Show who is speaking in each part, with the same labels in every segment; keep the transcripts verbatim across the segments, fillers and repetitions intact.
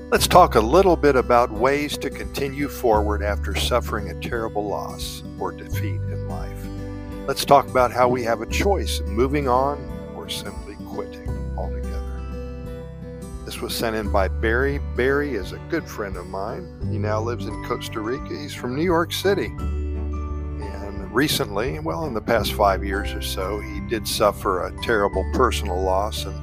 Speaker 1: Let's talk a little bit about ways to continue forward after suffering a terrible loss or defeat in life. Let's talk about how we have a choice of moving on or simply quitting altogether. This was sent in by Barry. Barry is a good friend of mine. He now lives in Costa Rica. He's from New York City. And recently, well, in the past five years or so, he did suffer a terrible personal loss. And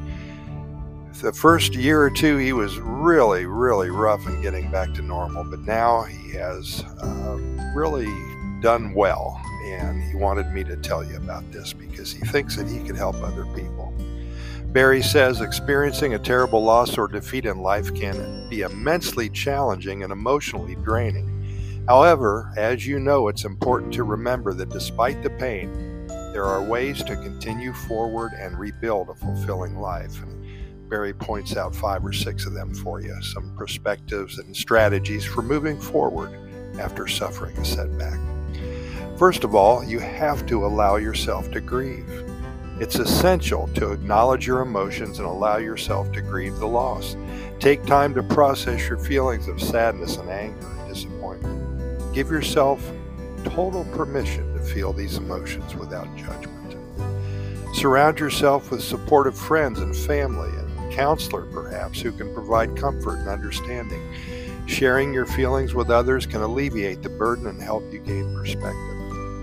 Speaker 1: the first year or two, he was really, really rough in getting back to normal, but now he has uh, really done well, and he wanted me to tell you about this because he thinks that he could help other people. Barry says experiencing a terrible loss or defeat in life can be immensely challenging and emotionally draining. However, as you know, it's important to remember that despite the pain, there are ways to continue forward and rebuild a fulfilling life. And Barry points out five or six of them for you, some perspectives and strategies for moving forward after suffering a setback. First of all, you have to allow yourself to grieve. It's essential to acknowledge your emotions and allow yourself to grieve the loss. Take time to process your feelings of sadness and anger and disappointment. Give yourself total permission to feel these emotions without judgment. Surround yourself with supportive friends and family, and counselor perhaps, who can provide comfort and understanding. Sharing your feelings with others can alleviate the burden and help you gain perspective.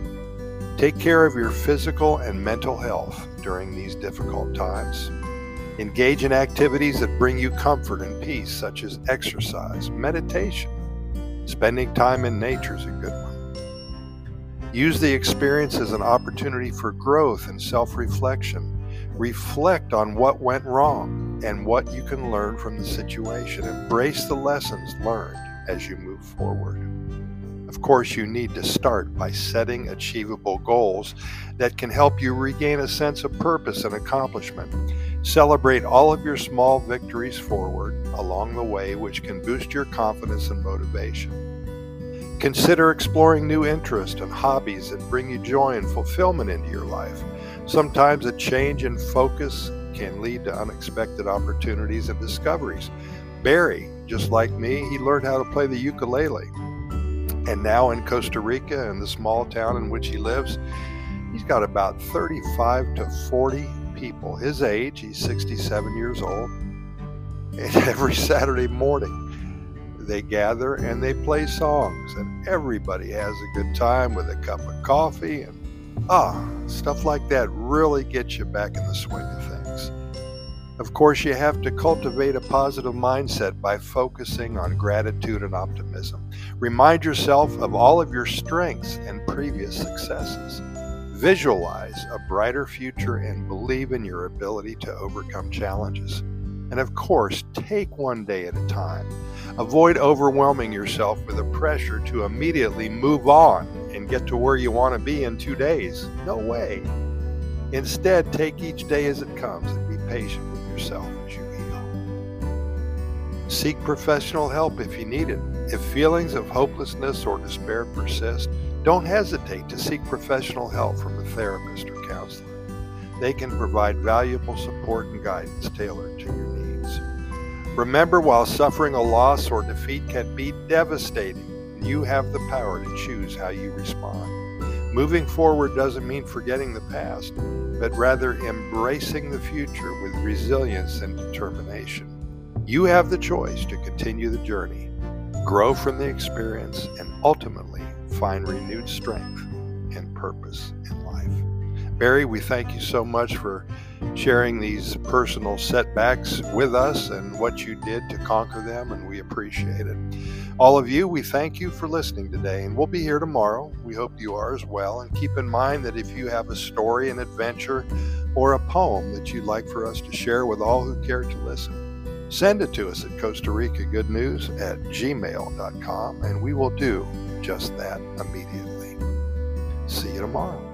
Speaker 1: Take care of your physical and mental health during these difficult times. Engage in activities that bring you comfort and peace, such as exercise, meditation. Spending time in nature is a good one. Use the experience as an opportunity for growth and self-reflection. Reflect on what went wrong and what you can learn from the situation. Embrace the lessons learned as you move forward. Of course, you need to start by setting achievable goals that can help you regain a sense of purpose and accomplishment. Celebrate all of your small victories forward along the way, which can boost your confidence and motivation. Consider exploring new interests and hobbies that bring you joy and fulfillment into your life. Sometimes a change in focus can lead to unexpected opportunities and discoveries. Barry, just like me, he learned how to play the ukulele. And now in Costa Rica, in the small town in which he lives, he's got about thirty-five to forty people his age. He's sixty-seven years old. And every Saturday morning, they gather and they play songs. And everybody has a good time with a cup of coffee, and Ah, stuff like that really gets you back in the swing of things. Of course, you have to cultivate a positive mindset by focusing on gratitude and optimism. Remind yourself of all of your strengths and previous successes. Visualize a brighter future and believe in your ability to overcome challenges. And of course, take one day at a time. Avoid overwhelming yourself with the pressure to immediately move on and get to where you want to be in two days. No way. Instead, take each day as it comes and be patient with yourself as you heal. Seek professional help if you need it. If feelings of hopelessness or despair persist, don't hesitate to seek professional help from a therapist or counselor. They can provide valuable support and guidance tailored to your needs. Remember, while suffering a loss or defeat can be devastating, you have the power to choose how you respond. Moving forward doesn't mean forgetting the past, but rather embracing the future with resilience and determination. You have the choice to continue the journey, grow from the experience, and ultimately find renewed strength and purpose in life. Barry, we thank you so much for sharing these personal setbacks with us and what you did to conquer them, and we appreciate it. All of you, we thank you for listening today, and we'll be here tomorrow. We hope you are as well. And keep in mind that if you have a story, an adventure, or a poem that you'd like for us to share with all who care to listen, send it to us at Costa Rica Good News at gmail dot com, and we will do just that immediately. See you tomorrow.